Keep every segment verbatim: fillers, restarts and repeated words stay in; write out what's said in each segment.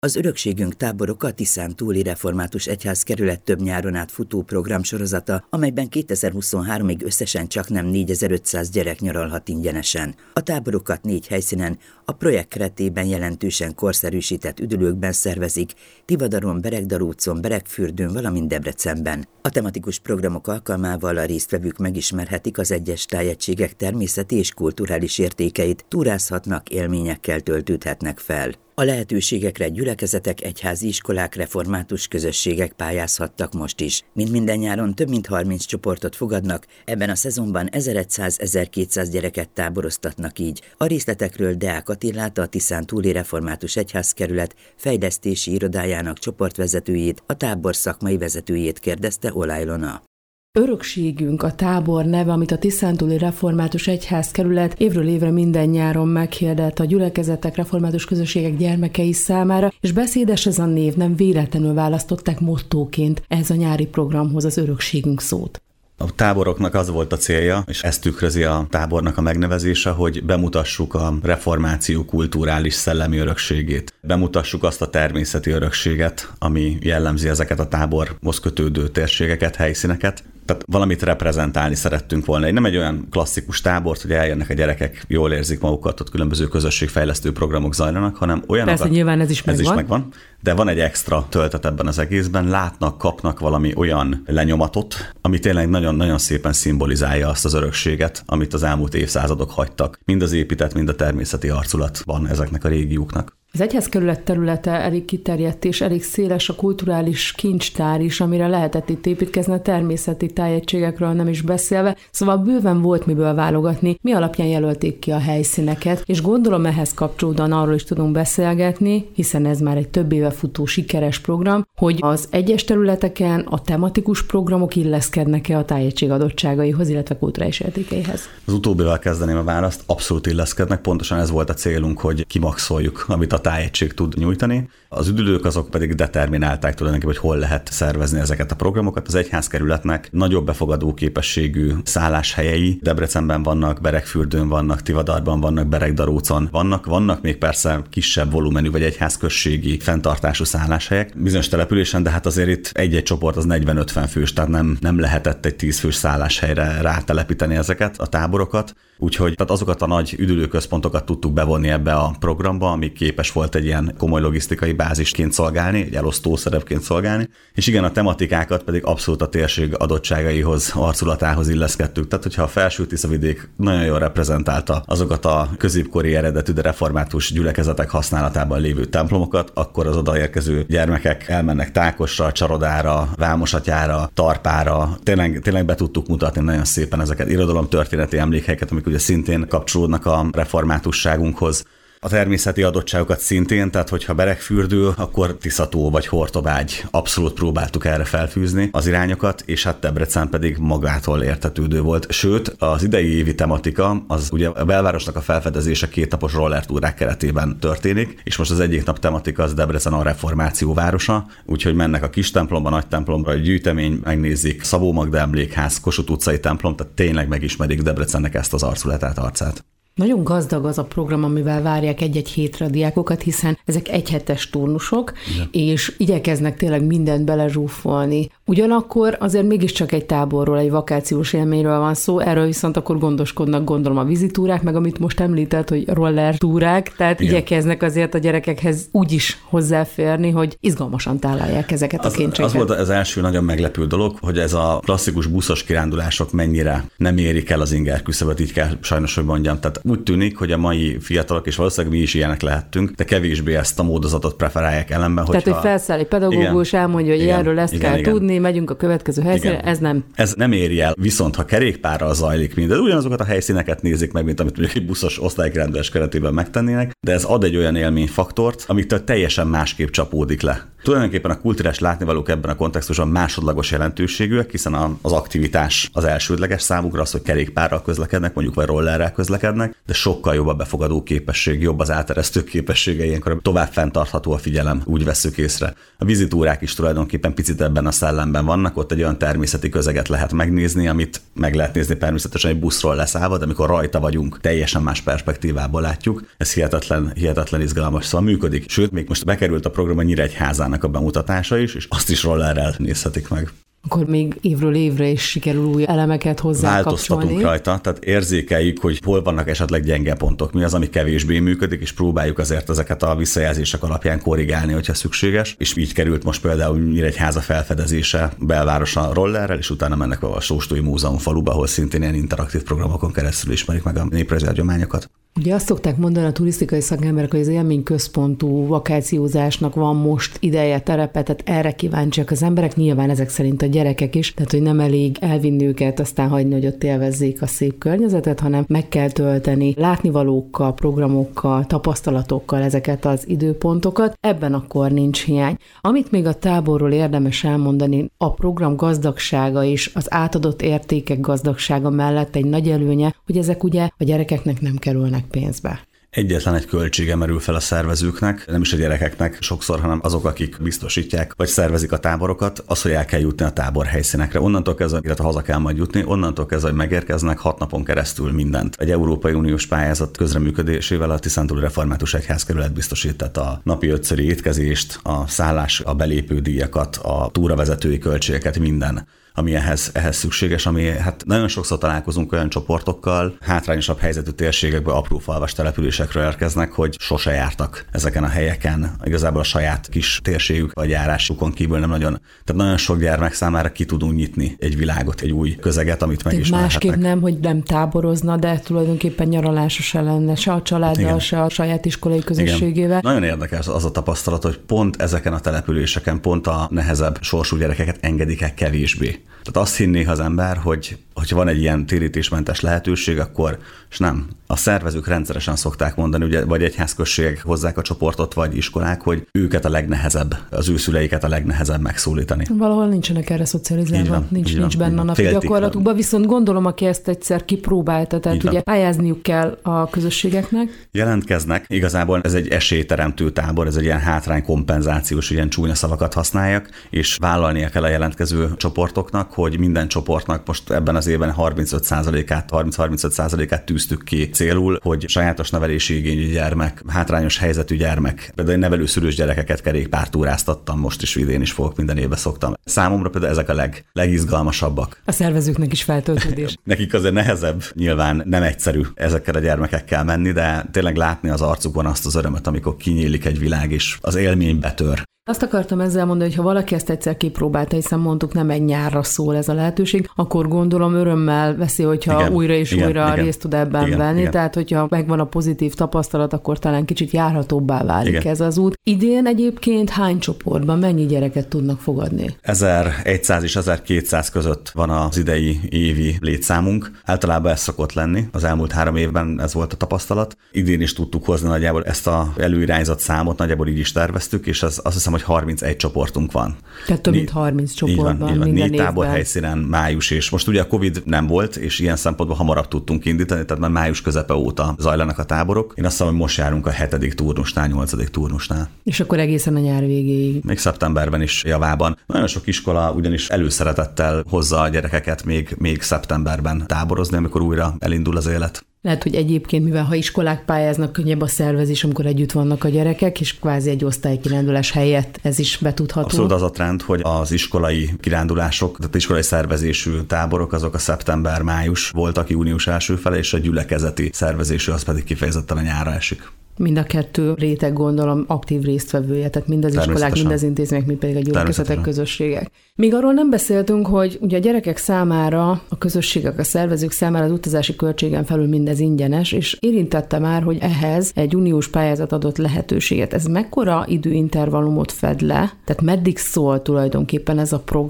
Az Örökségünk táborok a Tiszántúli Református Egyházkerület több nyáron át futó programsorozata, amelyben kétezer-huszonháromig összesen csaknem négyezer-ötszáz gyerek nyaralhat ingyenesen. A táborokat négy helyszínen, a projekt keretében jelentősen korszerűsített üdülőkben szervezik, Tivadaron, Beregdarúcon, Beregfürdőn, valamint Debrecenben. A tematikus programok alkalmával a résztvevők megismerhetik az egyes tájegységek természeti és kulturális értékeit, túrázhatnak, élményekkel töltődhetnek fel. A lehetőségekre gyülekezetek, egyházi iskolák, református közösségek pályázhattak most is. Mint minden nyáron több mint harminc csoportot fogadnak, ebben a szezonban ezerszáz-ezerkétszáz gyereket táboroztatnak így. A részletekről Deák Attilát, a Tiszántúli Református Egyházkerület fejlesztési irodájának csoportvezetőjét, a tábor szakmai vezetőjét kérdezte Olaj Ilona. Örökségünk a tábor neve, amit a Tiszántúli Református Egyházkerület évről évre minden nyáron meghirdet a gyülekezetek, református közösségek gyermekei számára, és beszédes ez a név, nem véletlenül választották mottóként ez a nyári programhoz az Örökségünk szót. A táboroknak az volt a célja, és ezt tükrözi a tábornak a megnevezése, hogy bemutassuk a reformáció kulturális szellemi örökségét. Bemutassuk azt a természeti örökséget, ami jellemzi ezeket a táborhoz kötődő térségeket, helyszíneket. Tehát valamit reprezentálni szerettünk volna. Nem egy olyan klasszikus tábort, hogy eljönnek a gyerekek, jól érzik magukat, ott különböző közösségfejlesztő programok zajlanak, hanem olyanokat... Persze, nyilván ez is megvan. Ez is megvan, de van egy extra töltet ebben az egészben, látnak, kapnak valami olyan lenyomatot, ami tényleg nagyon-nagyon szépen szimbolizálja azt az örökséget, amit az elmúlt évszázadok hagytak. Mind az épített, mind a természeti arculat van ezeknek a régióknak. Az egyházkerület területe elég kiterjedt és elég széles a kulturális kincstár is, amire lehetett itt építkezni, a természeti tájegységekről nem is beszélve, szóval bőven volt miből válogatni, mi alapján jelölték ki a helyszíneket, és gondolom ehhez kapcsolódóan arról is tudunk beszélgetni, hiszen ez már egy több éve futó sikeres program, hogy az egyes területeken a tematikus programok illeszkednek-e a tájegység adottságaihoz, illetve kulturális értékeihez. Az utóbbival kezdeném a választ, abszolút illeszkednek, pontosan ez volt a célunk, hogy kimaxoljuk, amit a tájegység tud nyújtani. Az üdülők azok pedig determinálták tulajdonképpen, hogy hol lehet szervezni ezeket a programokat. Az egyházkerületnek nagyobb befogadó képességű szálláshelyei Debrecenben vannak, Beregfürdőn vannak, Tivadarban vannak, Beregdarúcon vannak. Vannak még persze kisebb volumenű vagy egyházközségi fenntartású szálláshelyek bizonyos településen, de hát azért itt egy-egy csoport az negyven-ötven fős, tehát nem, nem lehetett egy tíz fős szálláshelyre rátelepíteni ezeket a táborokat. Úgyhogy tehát azokat a nagy üdülőközpontokat tudtuk bevonni ebbe a programba, ami képes volt egy ilyen komoly logisztikai bázisként szolgálni, egy elosztó szerepként szolgálni, és igen, a tematikákat pedig abszolút a térség adottságaihoz, arculatához illeszkedtük. Tehát, hogyha a Felső-Tiszavidék nagyon jól reprezentálta azokat a középkori eredetű, de református gyülekezetek használatában lévő templomokat, akkor az odaérkező gyermekek elmennek Tákosra, Csarodára, Vámosatyára, Tarpára. Tényleg, tényleg be tudtuk mutatni nagyon szépen ezeket irodalomtörténeti emlékhelyeket, amik ugye szintén kapcsolódnak a reformátusságunkhoz. A természeti adottságokat szintén, tehát hogyha Beregfürdő, akkor Tiszató vagy Hortobágy. Abszolút próbáltuk erre felfűzni az irányokat, és hát Debrecen pedig magától értetődő volt. Sőt, az idei évi tematika, az ugye a belvárosnak a felfedezése kétnapos rollertúrák keretében történik, és most az egyik nap tematika az Debrecen a reformáció városa, úgyhogy mennek a kis templomba, nagy templomra, a gyűjtemény, megnézik Szabó Magda emlékház, Kossuth utcai templom, tehát tényleg megismerik Debrecennek ezt az arculatát, arcát. Nagyon gazdag az a program, amivel várják egy-egy hétre a diákokat, hiszen ezek egyhetes turnusok, ja. És igyekeznek tényleg mindent belezsúfolni. Ugyanakkor azért mégiscsak egy táborról, egy vakációs élményről van szó, erről viszont akkor gondoskodnak, gondolom, a vizitúrák, meg amit most említett, hogy roller túrák, tehát igen. Igyekeznek azért a gyerekekhez úgy is hozzáférni, hogy izgalmasan találják ezeket az, a kincseket. Az volt az első nagyon meglepő dolog, hogy ez a klasszikus buszos kirándulások mennyire nem érik el az inger küszöböt, így kell sajnos, hogy mondjam. Tehát úgy tűnik, hogy a mai fiatalok, és valószínűleg mi is ilyenek lehetünk, de kevésbé ezt a módozatot preferálják ellenben. Tehát, hogyha... hogy felszáll egy pedagógus, elmondja, hogy igen, erről ezt igen, kell igen. tudni, megyünk a következő helyszínre, ez nem. Ez nem éri el, viszont ha kerékpárral zajlik minden, ugyanazokat a helyszíneket nézik meg, mint amit mondjuk egy buszos osztálykirándulás keretében megtennének, de ez ad egy olyan élményfaktort, amit teljesen másképp csapódik le. Tulajdonképpen a kulturális látnivalók ebben a kontextusban másodlagos jelentőségűek, hiszen az aktivitás az elsődleges számukra, az, hogy kerékpárral közlekednek, mondjuk vagy rollerrel közlekednek, lesznek, de sokkal jobb a befogadó képesség, jobb az áteresztő képessége, ilyenkor tovább fenntartható a figyelem, úgy vesszük észre. A vizitúrák is tulajdonképpen picit ebben a szellemben vannak, ott egy olyan természeti közeget lehet megnézni, amit meg lehet nézni természetesen egy buszról leszállva, de amikor rajta vagyunk, teljesen más perspektívából látjuk. Ez hihetetlen, hihetetlen izgalmas, szóval működik. Sőt, még most bekerült a program a Nyíregyházának a bemutatása is, és azt is rollerrel nézhetik meg. Akkor még évről évre is sikerül új elemeket hozzá Változtatunk kapcsolni. rajta, tehát érzékeljük, hogy hol vannak esetleg gyenge pontok, mi az, ami kevésbé működik, és próbáljuk azért ezeket a visszajelzések alapján korrigálni, hogyha szükséges. És így került most például Nyíregyháza felfedezése belvárosa rollerrel, és utána mennek be a Sóstói Múzeum faluba, ahol szintén ilyen interaktív programokon keresztül ismerik meg a néprajzi hagyományokat. Ugye azt szokták mondani a turisztikai szakemberek, hogy az élményközpontú vakációzásnak van most ideje, terepe, tehát erre kíváncsiak az emberek, nyilván ezek szerint a gyerekek is, tehát hogy nem elég elvinni őket, aztán hagyni, hogy ott élvezzék a szép környezetet, hanem meg kell tölteni látnivalókkal, programokkal, tapasztalatokkal ezeket az időpontokat, ebben akkor nincs hiány. Amit még a táborról érdemes elmondani, a program gazdagsága és az átadott értékek gazdagsága mellett egy nagy előnye, hogy ezek ugye a gyerekeknek nem kerülnek pénzbe. Egyetlen egy költsége merül fel a szervezőknek, nem is a gyerekeknek sokszor, hanem azok, akik biztosítják, vagy szervezik a táborokat, az, hogy el kell jutni a tábor helyszínekre. Onnantól kezdve, illetve haza kell majd jutni, onnantól kezdve, hogy megérkeznek, hat napon keresztül mindent. Egy Európai Uniós pályázat közreműködésével a Tiszántúli Református Egyházkerület biztosít a napi ötszöri étkezést, a szállás, a belépő díjakat, a túravezetői költségeket, minden, ami ehhez, ehhez szükséges, ami hát nagyon sokszor találkozunk olyan csoportokkal, hátrányosabb helyzetű térségekbe, apró falvas településekről érkeznek, hogy sose jártak ezeken a helyeken, igazából a saját kis térségük vagy járásukon kívül nem nagyon. Tehát nagyon sok gyermek számára ki tudunk nyitni egy világot, egy új közeget, amit megismerhetnek. Másképp nem, hogy nem táborozna, de tulajdonképpen nyaralása se lenne, se a családdal, igen, se a saját iskolai közösségével. Igen. Nagyon érdekes az a tapasztalat, hogy pont ezeken a településeken, pont a nehezebb sorsú gyerekeket engedik el kevésbé. Tehát azt hinné az ember, hogy hogyha van egy ilyen térítésmentes lehetőség, akkor, és nem. A szervezők rendszeresen szokták mondani, ugye, vagy egyházközségek hozzák a csoportot, vagy iskolák, hogy őket a legnehezebb, az ő szüleiket a legnehezebb megszólítani. Valahol nincsenek erre szocializálva, nincs, nincs benne a napi gyakorlatukban, viszont gondolom, aki ezt egyszer kipróbálta, tehát ugye pályázniuk kell a közösségeknek. Jelentkeznek, igazából ez egy esélyteremtő tábor, ez egy ilyen hátránykompenzációs, ilyen csúnya szavakat használjak, és vállalnia kell a jelentkező csoportoknak, hogy minden csoportnak most ebben az évben harmincöt százalékát, harminc-harmincöt százalékát tűztük ki célul, hogy sajátos nevelési igényű gyermek, hátrányos helyzetű gyermek, például nevelőszülős gyerekeket kerékpártúráztattam, most is idén is fogok, minden évben szoktam. Számomra például ezek a leg, legizgalmasabbak. A szervezőknek is feltöltődés. Nekik azért nehezebb, nyilván nem egyszerű ezekkel a gyermekekkel menni, de tényleg látni az arcukon azt az örömet, amikor kinyílik egy világ, és az élmény betör. Azt akartam ezzel mondani, hogy ha valaki ezt egyszer kipróbálta, hiszen mondtuk, nem egy nyárra szól ez a lehetőség, akkor gondolom örömmel veszi, hogyha igen, újra és igen, újra igen, részt tud ebben igen, venni. Igen. Tehát, hogyha megvan a pozitív tapasztalat, akkor talán kicsit járhatóbbá válik igen. ez az út. Idén egyébként hány csoportban, mennyi gyereket tudnak fogadni? ezerszáz és ezerkétszáz között van az idei évi létszámunk. Általában ez szokott lenni. Az elmúlt három évben ez volt a tapasztalat. Idén is tudtuk hozni nagyjából ezt az előirányzott számot, nagyjából így is terveztük, és ez azt hiszem, hogy harmincegy csoportunk van. Tehát több mint harminc csoportban van, minden négy évben. Tábor helyszínen május, és most ugye a Covid nem volt, és ilyen szempontból hamarabb tudtunk indítani, tehát már május közepe óta zajlanak a táborok. Én azt hiszem, hogy most járunk a hetedik turnusnál, nyolcadik turnusnál. És akkor egészen a nyár végéig. Még szeptemberben is javában. Nagyon sok iskola ugyanis előszeretettel hozza a gyerekeket még, még szeptemberben táborozni, amikor újra elindul az élet. Lehet, hogy egyébként, mivel ha iskolák pályáznak, könnyebb a szervezés, amikor együtt vannak a gyerekek, és kvázi egy osztálykirándulás helyett ez is betudható. Abszolút az a trend, hogy az iskolai kirándulások, tehát iskolai szervezésű táborok, azok a szeptember-május voltak, június első fele, és a gyülekezeti szervezésű az pedig kifejezetten a nyárra esik. Mind a kettő réteg, gondolom, aktív résztvevője, tehát mind az iskolák, mind az intézmények, mind pedig a gyülekezetek, közösségek. Még arról nem beszéltünk, hogy ugye a gyerekek számára, a közösségek, a szervezők számára az utazási költségen felül mindez ingyenes, és érintette már, hogy ehhez egy uniós pályázat adott lehetőséget. Ez mekkora időintervallumot fed le, tehát meddig szól tulajdonképpen ez a program,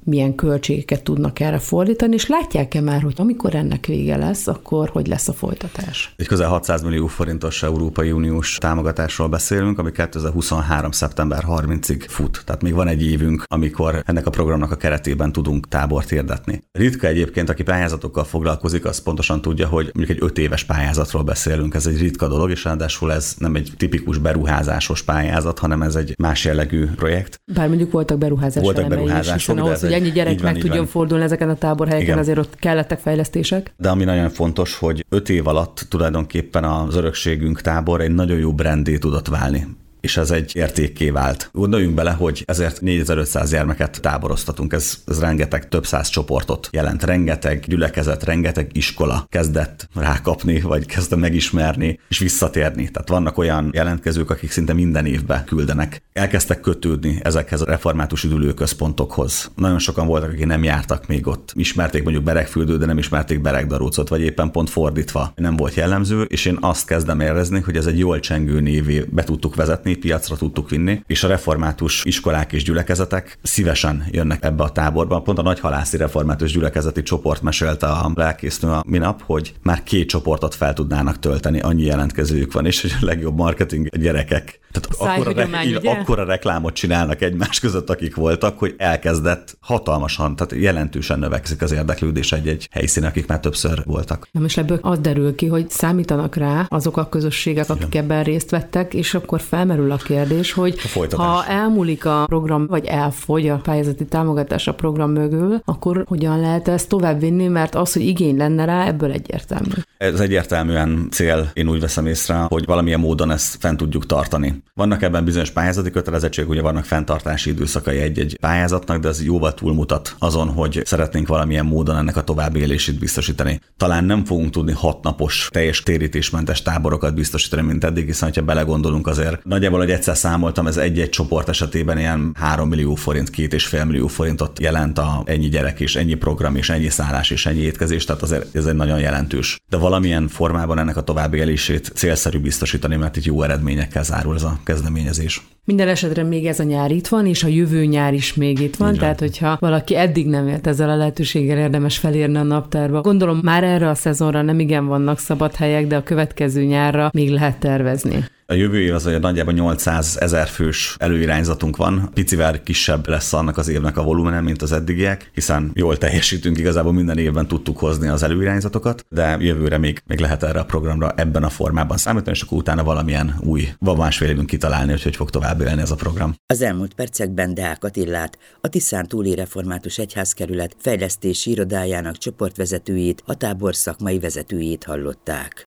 milyen költségeket tudnak erre fordítani, és látják-e már, hogy amikor ennek vége lesz, akkor hogy lesz a folytatás? Egy közel hatszáz millió forintos Európai Uniós támogatásról beszélünk, ami kétezer-huszonhárom. szeptember harmincadikáig fut. Tehát még van egy évünk, amikor ennek a programnak a keretében tudunk tábort hirdetni. Ritka egyébként, aki pályázatokkal foglalkozik, az pontosan tudja, hogy mondjuk egy öt éves pályázatról beszélünk. Ez egy ritka dolog, és ráadásul ez nem egy tipikus beruházásos pályázat, hanem ez egy más jellegű projekt. Bár mondjuk voltak beruházások. Voltak beruházások, hiszen ahhoz, hogy ennyi gyerek meg tudjon van. fordulni ezeken a táborhelyeken, igen. Azért ott kellettek fejlesztések. De ami nagyon fontos, hogy öt év alatt tulajdonképpen az örökségünk tábor egy nagyon jó brandé tudott válni. És ez egy értékké vált. Gondoljunk bele, hogy ezért négyezer-ötszáz gyermeket táboroztatunk, ez, ez rengeteg, több száz csoportot jelent, rengeteg gyülekezet, rengeteg iskola kezdett rákapni, vagy kezdett megismerni, és visszatérni. Tehát vannak olyan jelentkezők, akik szinte minden évben küldenek. Elkezdtek kötődni ezekhez a református üdülőközpontokhoz. Nagyon sokan voltak, akik nem jártak még ott. Ismerték mondjuk Beregfürdőt, de nem ismerték Beregdarócot, vagy éppen pont fordítva. Nem volt jellemző, és én azt kezdem érezni, hogy ez egy jól csengő névé be tudtuk vezetni, piacra tudtuk vinni, és a református iskolák és gyülekezetek szívesen jönnek ebbe a táborba. Pont a Nagyhalászi református gyülekezeti csoport mesélte a lelkésznő a minap, hogy már két csoportot fel tudnának tölteni, annyi jelentkezőjük van, és hogy a legjobb marketing a gyerekek. Tehát akkora, re- akkora reklámot csinálnak egymás között, akik voltak, hogy elkezdett hatalmasan, tehát jelentősen növekszik az érdeklődés egy-egy helyszínen, akik már többször voltak. Na most ebből az derül ki, hogy számítanak rá azok a közösségek, akik igen. ebben részt vettek, és akkor felmerül a kérdés, hogy ha elmúlik a program, vagy elfogy a pályázati támogatás a program mögül, akkor hogyan lehet ezt továbbvinni, mert az, hogy igény lenne rá, ebből egyértelmű. Ez egyértelműen cél, én úgy veszem észre, hogy valamilyen módon ezt fent tudjuk tartani. Vannak ebben bizonyos pályázati kötelezettségek, ugye vannak fenntartási időszakai egy-egy pályázatnak, de ez jóval túlmutat azon, hogy szeretnénk valamilyen módon ennek a továbbélését biztosítani. Talán nem fogunk tudni hat napos teljes térítésmentes táborokat biztosítani, mint eddig, hiszen ha belegondolunk azért, nagyjából, hogy egyszer számoltam, ez egy-egy csoport esetében ilyen három millió forint, két és fél millió forintot jelent a ennyi gyerek és ennyi program és ennyi szállás és ennyi étkezés, tehát azért ez egy nagyon jelentős. De valamilyen formában ennek a továbbélését célszerű biztosítani, mert itt jó eredményekkel zárul ez a kezdeményezés. Minden esetre még ez a nyár itt van, és a jövő nyár is még itt van, tehát hogyha valaki eddig nem élt ezzel a lehetőséggel, érdemes felírni a naptárba. Gondolom már erre a szezonra nem igen vannak szabad helyek, de a következő nyárra még lehet tervezni. A jövő év az, hogy nagyjából nyolcszázezer fős előirányzatunk van. Picivel kisebb lesz annak az évnek a volumene, mint az eddigiek, hiszen jól teljesítünk, igazából minden évben tudtuk hozni az előirányzatokat, de jövőre még, még lehet erre a programra ebben a formában számítani, és akkor utána valamilyen új, van másfél évünk kitalálni, hogy hogy fog tovább élni ez a program. Az elmúlt percekben Deák Attilát, a Tiszántúli Református Egyházkerület fejlesztési irodájának csoportvezetőjét, a tábor szakmai vezetőjét hallották.